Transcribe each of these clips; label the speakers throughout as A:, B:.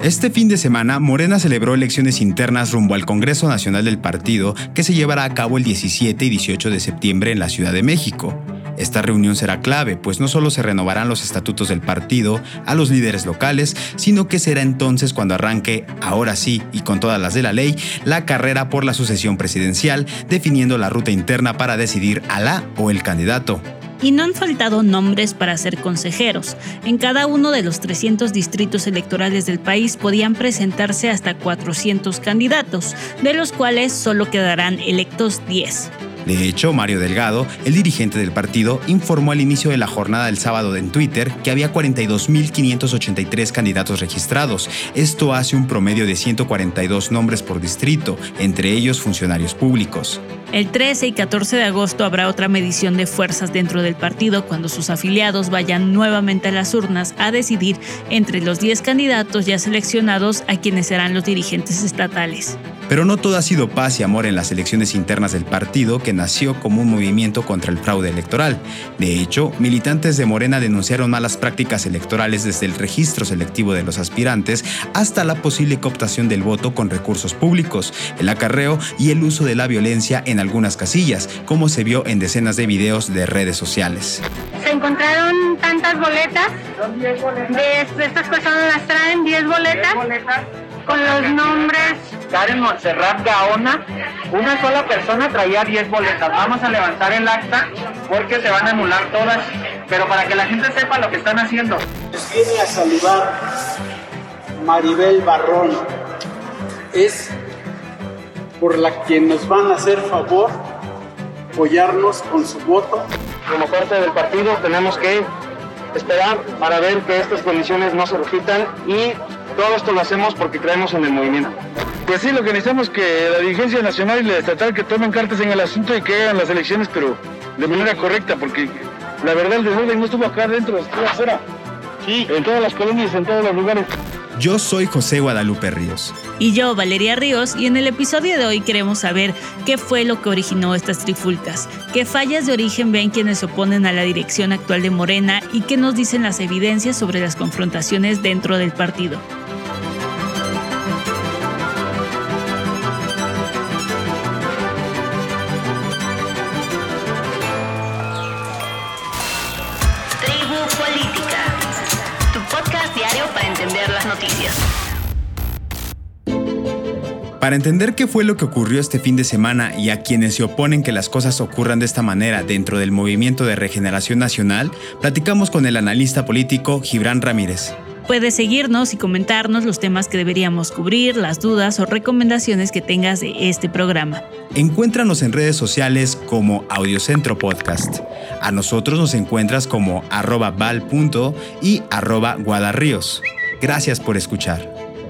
A: Este fin de semana, Morena celebró elecciones internas rumbo al Congreso Nacional del partido, que se llevará a cabo el 17 y 18 de septiembre en la Ciudad de México. Esta reunión será clave, pues no solo se renovarán los estatutos del partido a los líderes locales, sino que será entonces cuando arranque, ahora sí y con todas las de la ley, la carrera por la sucesión presidencial, definiendo la ruta interna para decidir a la o el candidato.
B: Y no han faltado nombres para ser consejeros. En cada uno de los 300 distritos electorales del país podían presentarse hasta 400 candidatos, de los cuales solo quedarán electos 10.
A: De hecho, Mario Delgado, el dirigente del partido, informó al inicio de la jornada del sábado en Twitter que había 42.583 candidatos registrados. Esto hace un promedio de 142 nombres por distrito, entre ellos funcionarios públicos.
B: El 13 y 14 de agosto habrá otra medición de fuerzas dentro del partido cuando sus afiliados vayan nuevamente a las urnas a decidir entre los 10 candidatos ya seleccionados a quienes serán los dirigentes estatales.
A: Pero no todo ha sido paz y amor en las elecciones internas del partido, que nació como un movimiento contra el fraude electoral. De hecho, militantes de Morena denunciaron malas prácticas electorales desde el registro selectivo de los aspirantes hasta la posible cooptación del voto con recursos públicos, el acarreo y el uso de la violencia en algunas casillas, como se vio en decenas de videos de redes sociales.
C: Se encontraron tantas boletas, de estas personas las traen 10 boletas con los nombres.
D: Karen Montserrat Gaona, una sola persona traía 10 boletas. Vamos a levantar el acta porque se van a anular todas, pero para que la gente sepa lo que están haciendo.
E: Viene a saludar Maribel Barrón, es por la que nos van a hacer favor apoyarnos con su voto.
D: Como parte del partido tenemos que esperar para ver que estas condiciones no se repitan y todo esto lo hacemos porque creemos en el movimiento.
F: Pues sí, lo que necesitamos es que la dirigencia nacional y la estatal que tomen cartas en el asunto y que hagan las elecciones, pero de manera correcta, porque la verdad el desorden no estuvo acá adentro, estuvo afuera. Sí, en todas las colonias, en todos los lugares.
A: Yo soy José Guadalupe Ríos.
B: Y yo, Valeria Ríos, y en el episodio de hoy queremos saber qué fue lo que originó estas trifulcas, qué fallas de origen ven quienes se oponen a la dirección actual de Morena y qué nos dicen las evidencias sobre las confrontaciones dentro del partido.
A: Para entender qué fue lo que ocurrió este fin de semana y a quienes se oponen que las cosas ocurran de esta manera dentro del Movimiento de Regeneración Nacional, platicamos con el analista político Gibran Ramírez.
B: Puedes seguirnos y comentarnos los temas que deberíamos cubrir, las dudas o recomendaciones que tengas de este programa.
A: Encuéntranos en redes sociales como Audiocentro Podcast. A nosotros nos encuentras como @val. y @guadarríos. Gracias por escuchar.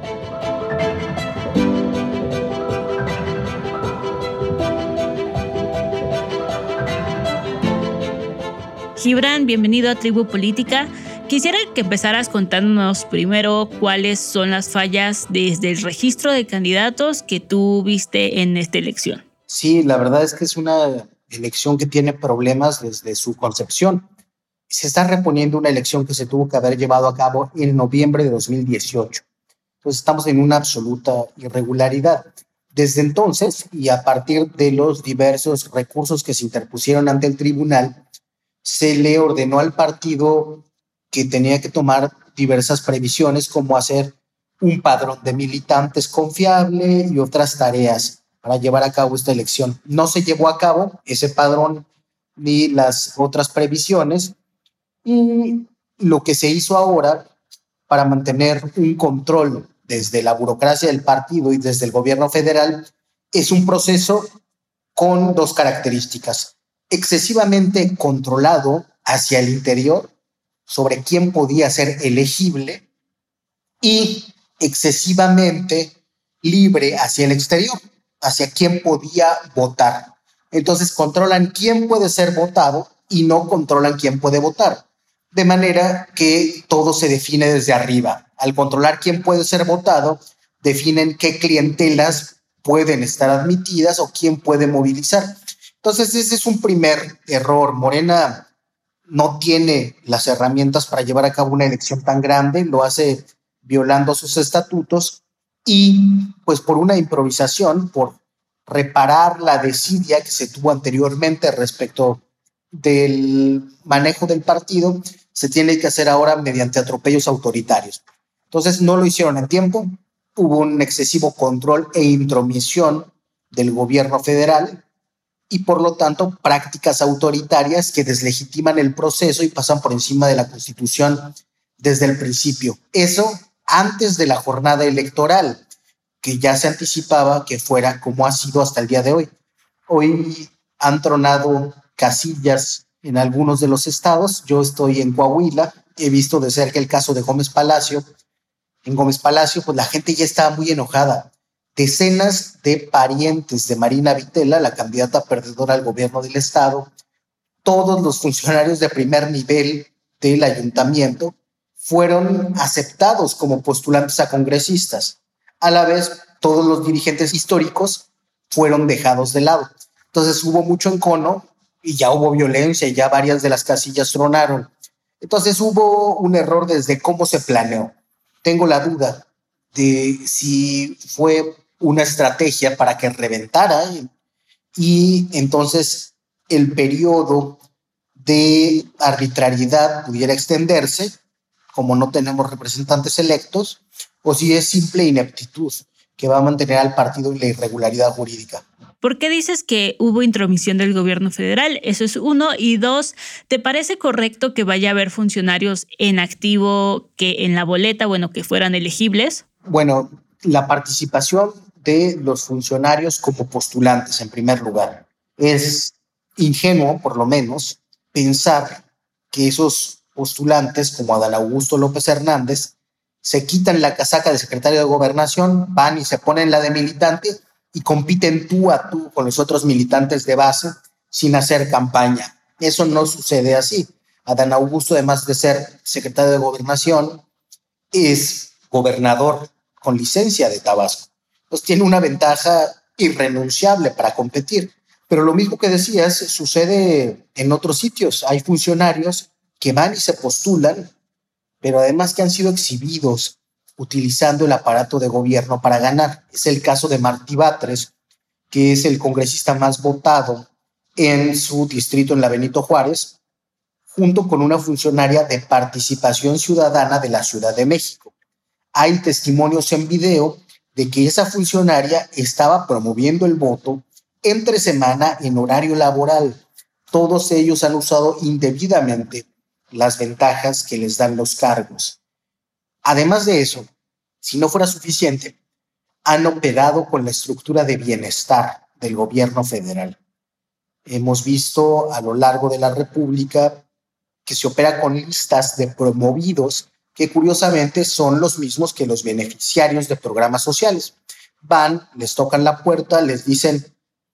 B: Gibran, bienvenido a Tribu Política. Quisiera que empezaras contándonos primero cuáles son las fallas desde el registro de candidatos que tú viste en esta elección.
G: Sí, la verdad es que es una elección que tiene problemas desde su concepción. Se está reponiendo una elección que se tuvo que haber llevado a cabo en noviembre de 2018. Entonces estamos en una absoluta irregularidad. Desde entonces, y a partir de los diversos recursos que se interpusieron ante el tribunal, se le ordenó al partido que tenía que tomar diversas previsiones, como hacer un padrón de militantes confiable y otras tareas para llevar a cabo esta elección. No se llevó a cabo ese padrón ni las otras previsiones, y lo que se hizo ahora para mantener un control desde la burocracia del partido y desde el gobierno federal es un proceso con dos características: excesivamente controlado hacia el interior sobre quién podía ser elegible y excesivamente libre hacia el exterior, hacia quién podía votar. Entonces controlan quién puede ser votado y no controlan quién puede votar, de manera que todo se define desde arriba. Al controlar quién puede ser votado, definen qué clientelas pueden estar admitidas o quién puede movilizar. Entonces ese es un primer error. Morena no tiene las herramientas para llevar a cabo una elección tan grande, lo hace violando sus estatutos y pues por una improvisación, por reparar la desidia que se tuvo anteriormente respecto del manejo del partido, se tiene que hacer ahora mediante atropellos autoritarios. Entonces no lo hicieron en tiempo, hubo un excesivo control e intromisión del gobierno federal y por lo tanto prácticas autoritarias que deslegitiman el proceso y pasan por encima de la Constitución desde el principio. Eso antes de la jornada electoral, que ya se anticipaba que fuera como ha sido hasta el día de hoy. Hoy han tronado casillas en algunos de los estados. Yo estoy en Coahuila, he visto de cerca el caso de Gómez Palacio. En Gómez Palacio, pues la gente ya estaba muy enojada. Decenas de parientes de Marina Vitela, la candidata perdedora al gobierno del estado, todos los funcionarios de primer nivel del ayuntamiento fueron aceptados como postulantes a congresistas. A la vez, todos los dirigentes históricos fueron dejados de lado. Entonces hubo mucho encono y ya hubo violencia y ya varias de las casillas tronaron. Entonces hubo un error desde cómo se planeó. Tengo la duda de si fue una estrategia para que reventara y entonces el periodo de arbitrariedad pudiera extenderse, como no tenemos representantes electos, o si es simple ineptitud que va a mantener al partido en la irregularidad jurídica.
B: ¿Por qué dices que hubo intromisión del gobierno federal? Eso es uno. Y dos, ¿te parece correcto que vaya a haber funcionarios en activo que en la boleta, que fueran elegibles?
G: Bueno, la participación de los funcionarios como postulantes, en primer lugar. Es ingenuo, por lo menos, pensar que esos postulantes, como Adán Augusto López Hernández, se quitan la casaca de secretario de Gobernación, van y se ponen la de militante y compiten tú a tú con los otros militantes de base sin hacer campaña. Eso no sucede así. Adán Augusto, además de ser secretario de Gobernación, es gobernador con licencia de Tabasco. Pues tiene una ventaja irrenunciable para competir. Pero lo mismo que decías sucede en otros sitios. Hay funcionarios que van y se postulan, pero además que han sido exhibidos utilizando el aparato de gobierno para ganar. Es el caso de Martí Batres, que es el congresista más votado en su distrito en la Benito Juárez, junto con una funcionaria de Participación Ciudadana de la Ciudad de México. Hay testimonios en video de que esa funcionaria estaba promoviendo el voto entre semana en horario laboral. Todos ellos han usado indebidamente las ventajas que les dan los cargos. Además de eso, si no fuera suficiente, han operado con la estructura de bienestar del gobierno federal. Hemos visto a lo largo de la República que se opera con listas de promovidos que curiosamente son los mismos que los beneficiarios de programas sociales. Van, les tocan la puerta, les dicen,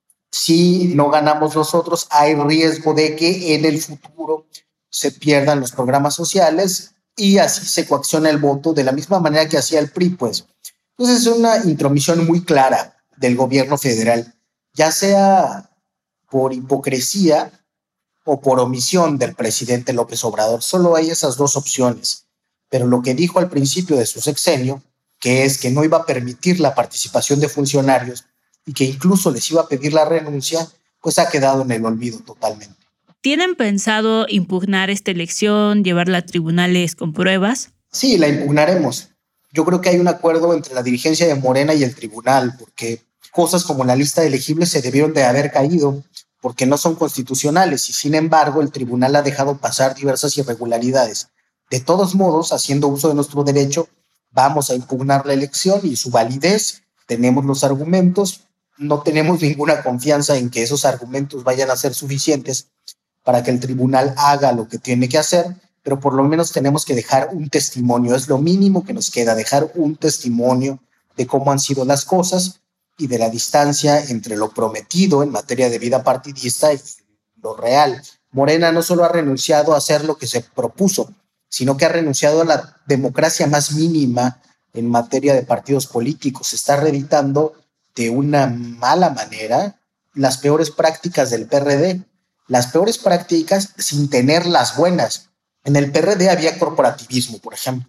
G: si no ganamos nosotros, hay riesgo de que en el futuro se pierdan los programas sociales y así se coacciona el voto de la misma manera que hacía el PRI, pues. Entonces es una intromisión muy clara del gobierno federal, ya sea por hipocresía o por omisión del presidente López Obrador. Solo hay esas dos opciones. Pero lo que dijo al principio de su sexenio, que es que no iba a permitir la participación de funcionarios y que incluso les iba a pedir la renuncia, pues ha quedado en el olvido totalmente.
B: ¿Tienen pensado impugnar esta elección, llevarla a tribunales con pruebas?
G: Sí, la impugnaremos. Yo creo que hay un acuerdo entre la dirigencia de Morena y el tribunal, porque cosas como la lista de elegibles se debieron de haber caído porque no son constitucionales y sin embargo el tribunal ha dejado pasar diversas irregularidades. De todos modos, haciendo uso de nuestro derecho, vamos a impugnar la elección y su validez. Tenemos los argumentos, no tenemos ninguna confianza en que esos argumentos vayan a ser suficientes para que el tribunal haga lo que tiene que hacer, pero por lo menos tenemos que dejar un testimonio. Es lo mínimo que nos queda, dejar un testimonio de cómo han sido las cosas y de la distancia entre lo prometido en materia de vida partidista y lo real. Morena no solo ha renunciado a hacer lo que se propuso, sino que ha renunciado a la democracia más mínima en materia de partidos políticos. Se está reeditando de una mala manera las peores prácticas del PRD, las peores prácticas sin tener las buenas. En el PRD había corporativismo, por ejemplo.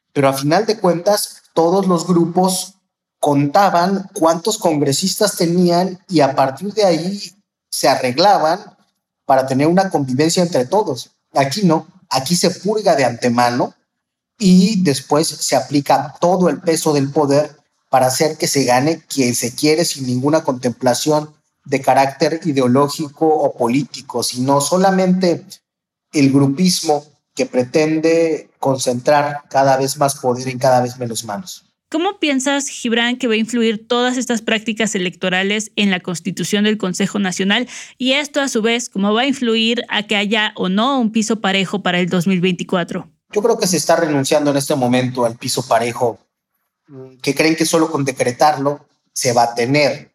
G: pero a final de cuentas todos los grupos contaban cuántos congresistas tenían y a partir de ahí se arreglaban para tener una convivencia entre todos. Aquí no, aquí se purga de antemano y después se aplica todo el peso del poder para hacer que se gane quien se quiere sin ninguna contemplación de carácter ideológico o político, sino solamente el grupismo que pretende concentrar cada vez más poder en cada vez menos manos.
B: ¿Cómo piensas, Gibran, que va a influir todas estas prácticas electorales en la constitución del Consejo Nacional? Y esto, a su vez, ¿cómo va a influir a que haya o no un piso parejo para el 2024?
G: Yo creo que se está renunciando en este momento al piso parejo, que creen que solo con decretarlo se va a tener.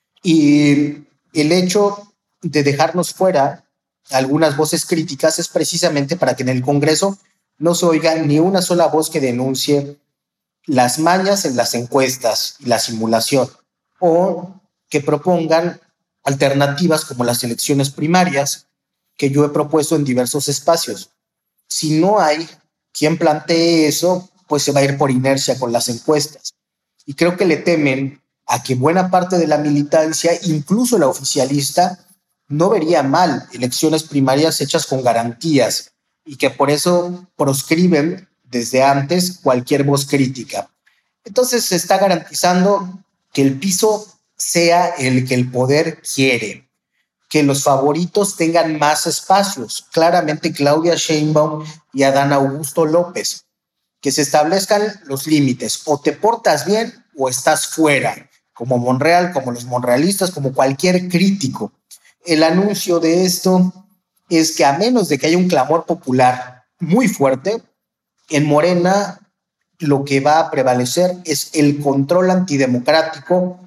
G: Y el hecho de dejarnos fuera algunas voces críticas es precisamente para que en el Congreso no se oiga ni una sola voz que denuncie las mañas en las encuestas y la simulación, o que propongan alternativas como las elecciones primarias que yo he propuesto en diversos espacios. Si no hay quien plantee eso, pues se va a ir por inercia con las encuestas. Y creo que le temen a que buena parte de la militancia, incluso la oficialista, no vería mal elecciones primarias hechas con garantías y que por eso proscriben desde antes cualquier voz crítica. Entonces se está garantizando que el piso sea el que el poder quiere, que los favoritos tengan más espacios, claramente Claudia Sheinbaum y Adán Augusto López, que se establezcan los límites, o te portas bien o estás fuera, como Monreal, como los monrealistas, como cualquier crítico. El anuncio de esto es que a menos de que haya un clamor popular muy fuerte, en Morena lo que va a prevalecer es el control antidemocrático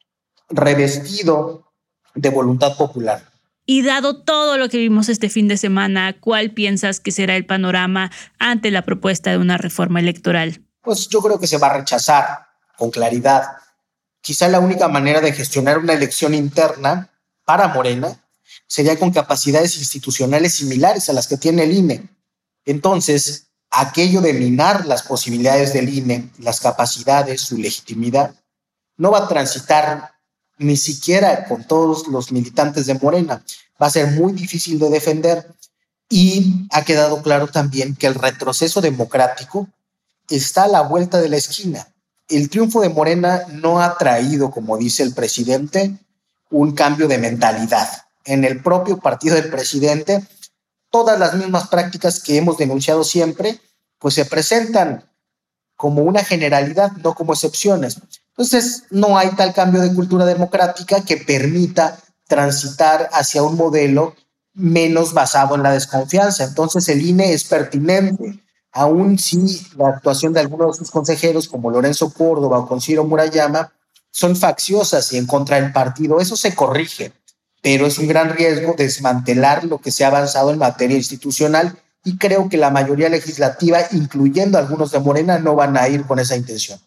G: revestido de voluntad popular.
B: Y dado todo lo que vimos este fin de semana, ¿cuál piensas que será el panorama ante la propuesta de una reforma electoral?
G: Pues yo creo que se va a rechazar con claridad. Quizá la única manera de gestionar una elección interna para Morena sería con capacidades institucionales similares a las que tiene el INE. Entonces, aquello de minar las posibilidades del INE, las capacidades, su legitimidad, no va a transitar ni siquiera con todos los militantes de Morena. Va a ser muy difícil de defender y ha quedado claro también que el retroceso democrático está a la vuelta de la esquina. El triunfo de Morena no ha traído, como dice el presidente, un cambio de mentalidad. En el propio partido del presidente, todas las mismas prácticas que hemos denunciado siempre, pues se presentan como una generalidad, no como excepciones. Entonces, no hay tal cambio de cultura democrática que permita transitar hacia un modelo menos basado en la desconfianza. Entonces, el INE es pertinente, aun si la actuación de algunos de sus consejeros, como Lorenzo Córdoba o Ciro Murayama, son facciosas y en contra del partido. Eso se corrige, pero es un gran riesgo desmantelar lo que se ha avanzado en materia institucional y creo que la mayoría legislativa, incluyendo algunos de Morena, no van a ir con esa intención.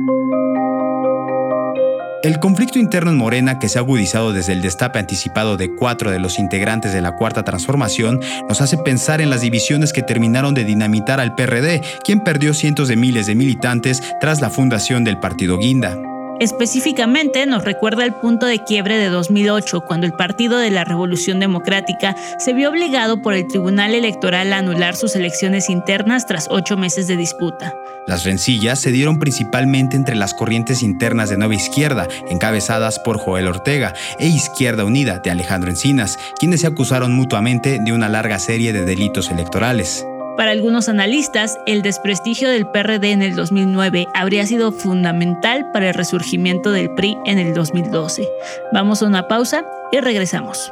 A: El conflicto interno en Morena, que se ha agudizado desde el destape anticipado de 4 de los integrantes de la Cuarta Transformación, nos hace pensar en las divisiones que terminaron de dinamitar al PRD, quien perdió cientos de miles de militantes tras la fundación del partido Guinda.
B: Específicamente nos recuerda el punto de quiebre de 2008, cuando el Partido de la Revolución Democrática se vio obligado por el Tribunal Electoral a anular sus elecciones internas tras 8 meses de disputa.
A: Las rencillas se dieron principalmente entre las corrientes internas de Nueva Izquierda, encabezadas por Joel Ortega, e Izquierda Unida, de Alejandro Encinas, quienes se acusaron mutuamente de una larga serie de delitos electorales.
B: Para algunos analistas, el desprestigio del PRD en el 2009 habría sido fundamental para el resurgimiento del PRI en el 2012. Vamos a una pausa y regresamos.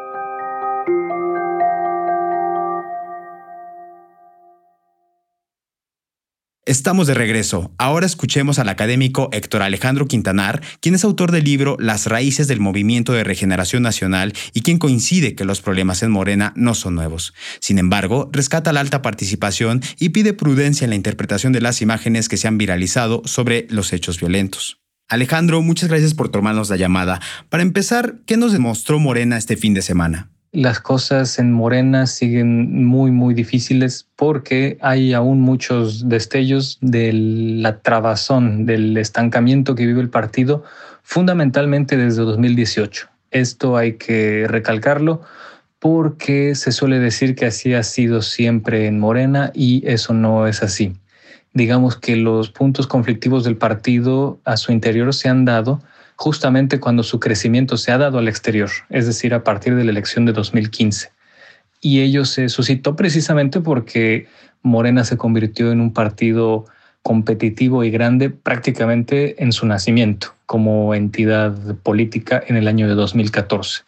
A: Estamos de regreso. Ahora escuchemos al académico Héctor Alejandro Quintanar, quien es autor del libro Las raíces del movimiento de regeneración nacional y quien coincide que los problemas en Morena no son nuevos. Sin embargo, rescata la alta participación y pide prudencia en la interpretación de las imágenes que se han viralizado sobre los hechos violentos. Alejandro, muchas gracias por tomarnos la llamada. Para empezar, ¿qué nos demostró Morena este fin de semana?
H: las cosas en Morena siguen muy, muy difíciles porque hay aún muchos destellos de la trabazón, del estancamiento que vive el partido, fundamentalmente desde 2018. Esto hay que recalcarlo porque se suele decir que así ha sido siempre en Morena y eso no es así. Digamos que los puntos conflictivos del partido a su interior se han dado justamente cuando su crecimiento se ha dado al exterior, es decir, a partir de la elección de 2015. Y ello se suscitó precisamente porque Morena se convirtió en un partido competitivo y grande prácticamente en su nacimiento como entidad política en el año de 2014.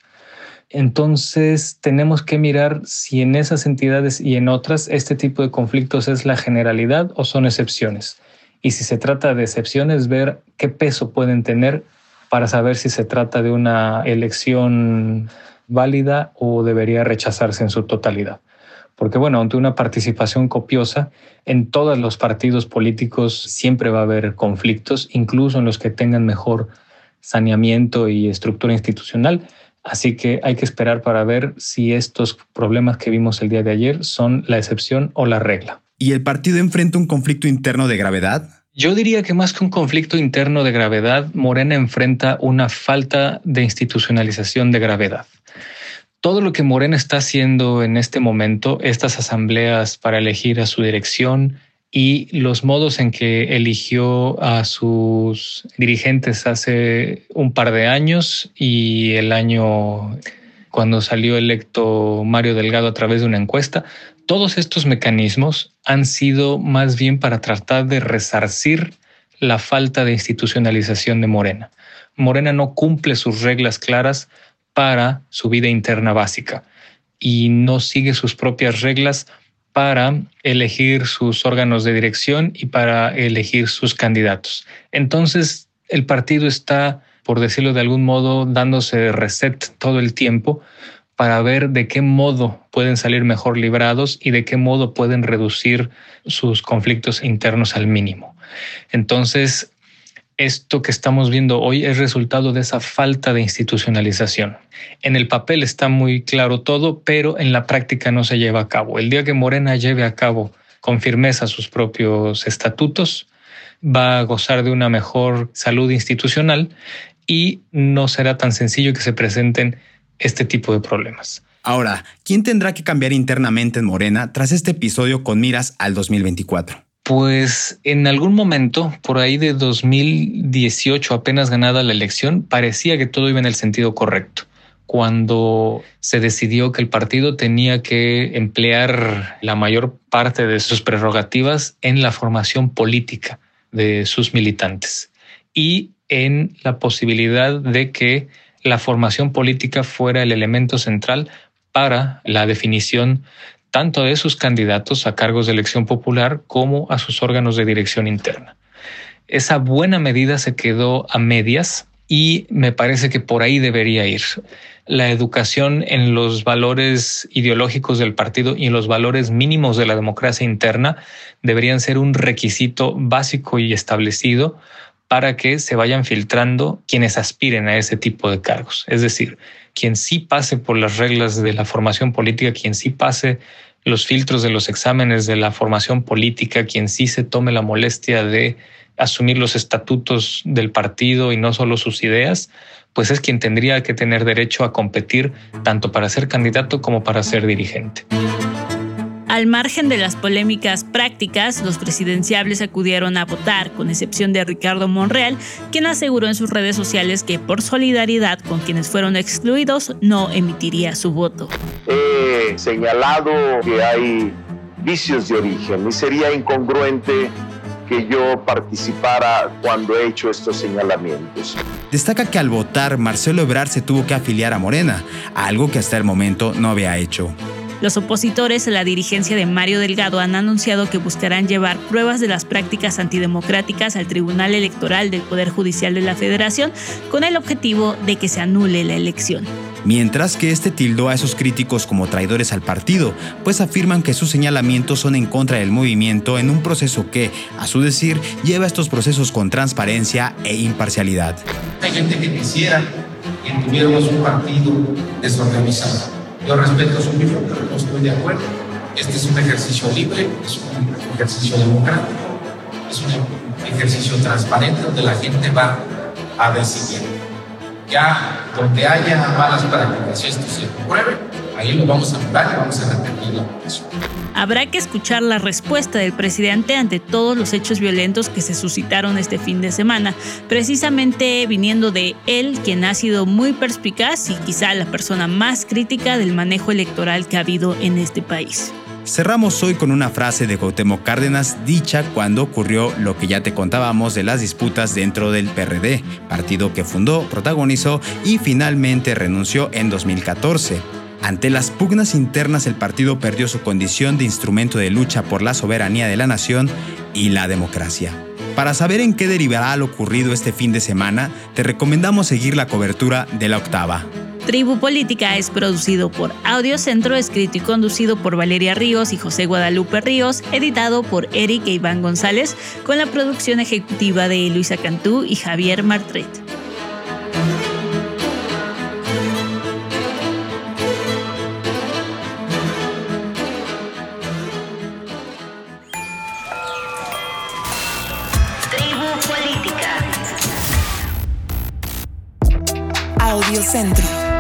H: Entonces tenemos que mirar si en esas entidades y en otras este tipo de conflictos es la generalidad o son excepciones. Y si se trata de excepciones, ver qué peso pueden tener para saber si se trata de una elección válida o debería rechazarse en su totalidad. Porque bueno, ante una participación copiosa, en todos los partidos políticos siempre va a haber conflictos, incluso en los que tengan mejor saneamiento y estructura institucional. Así que hay que esperar para ver si estos problemas que vimos el día de ayer son la excepción o la regla.
A: ¿Y el partido enfrenta un conflicto interno de gravedad?
H: Yo diría que más que un conflicto interno de gravedad, Morena enfrenta una falta de institucionalización de gravedad. Todo lo que Morena está haciendo en este momento, estas asambleas para elegir a su dirección y los modos en que eligió a sus dirigentes hace un par de años y el año cuando salió electo Mario Delgado a través de una encuesta, todos estos mecanismos han sido más bien para tratar de resarcir la falta de institucionalización de Morena. Morena no cumple sus reglas claras para su vida interna básica y no sigue sus propias reglas para elegir sus órganos de dirección y para elegir sus candidatos. Entonces, el partido está, por decirlo de algún modo, dándose reset todo el tiempo para ver de qué modo pueden salir mejor librados y de qué modo pueden reducir sus conflictos internos al mínimo. Entonces, esto que estamos viendo hoy es resultado de esa falta de institucionalización. En el papel está muy claro todo, pero en la práctica no se lleva a cabo. El día que Morena lleve a cabo con firmeza sus propios estatutos, va a gozar de una mejor salud institucional y no será tan sencillo que se presenten este tipo de problemas.
A: Ahora, ¿quién tendrá que cambiar internamente en Morena tras este episodio con miras al 2024?
H: Pues en algún momento, por ahí de 2018, apenas ganada la elección, parecía que todo iba en el sentido correcto. Cuando se decidió que el partido tenía que emplear la mayor parte de sus prerrogativas en la formación política de sus militantes y en la posibilidad de que la formación política fuera el elemento central para la definición tanto de sus candidatos a cargos de elección popular como a sus órganos de dirección interna. Esa buena medida se quedó a medias y me parece que por ahí debería ir. La educación en los valores ideológicos del partido y en los valores mínimos de la democracia interna deberían ser un requisito básico y establecido para que se vayan filtrando quienes aspiren a ese tipo de cargos. Es decir, quien sí pase por las reglas de la formación política, quien sí pase los filtros de los exámenes de la formación política, quien sí se tome la molestia de asumir los estatutos del partido y no solo sus ideas, pues es quien tendría que tener derecho a competir tanto para ser candidato como para ser dirigente.
B: Al margen de las polémicas prácticas, los presidenciables acudieron a votar, con excepción de Ricardo Monreal, quien aseguró en sus redes sociales que por solidaridad con quienes fueron excluidos no emitiría su voto.
I: He señalado que hay vicios de origen y sería incongruente que yo participara cuando he hecho estos señalamientos.
A: Destaca que al votar, Marcelo Ebrard se tuvo que afiliar a Morena, algo que hasta el momento no había hecho.
B: Los opositores a la dirigencia de Mario Delgado han anunciado que buscarán llevar pruebas de las prácticas antidemocráticas al Tribunal Electoral del Poder Judicial de la Federación con el objetivo de que se anule la elección.
A: Mientras que tildó a esos críticos como traidores al partido, pues afirman que sus señalamientos son en contra del movimiento en un proceso que, a su decir, lleva estos procesos con transparencia e imparcialidad.
J: Hay gente que quisiera que tuviéramos un partido desorganizado. Yo respeto su opinión, pero no estoy de acuerdo. Este es un ejercicio libre, es un ejercicio democrático, es un ejercicio transparente donde la gente va a decidir. Ya donde haya malas prácticas, si esto se pruebe, ahí lo vamos a hablar y vamos a repetir la votación.
B: Habrá que escuchar la respuesta del presidente ante todos los hechos violentos que se suscitaron este fin de semana, precisamente viniendo de él, quien ha sido muy perspicaz y quizá la persona más crítica del manejo electoral que ha habido en este país.
A: Cerramos hoy con una frase de Cuauhtémoc Cárdenas dicha cuando ocurrió lo que ya te contábamos de las disputas dentro del PRD, partido que fundó, protagonizó y finalmente renunció en 2014. Ante las pugnas internas, el partido perdió su condición de instrumento de lucha por la soberanía de la nación y la democracia. Para saber en qué derivará lo ocurrido este fin de semana, te recomendamos seguir la cobertura de La Octava.
B: Tribu Política es producido por Audio Centro, escrito y conducido por Valeria Ríos y José Guadalupe Ríos, editado por Eric e Iván González, con la producción ejecutiva de Luisa Cantú y Javier Martret.
K: Audio Centro.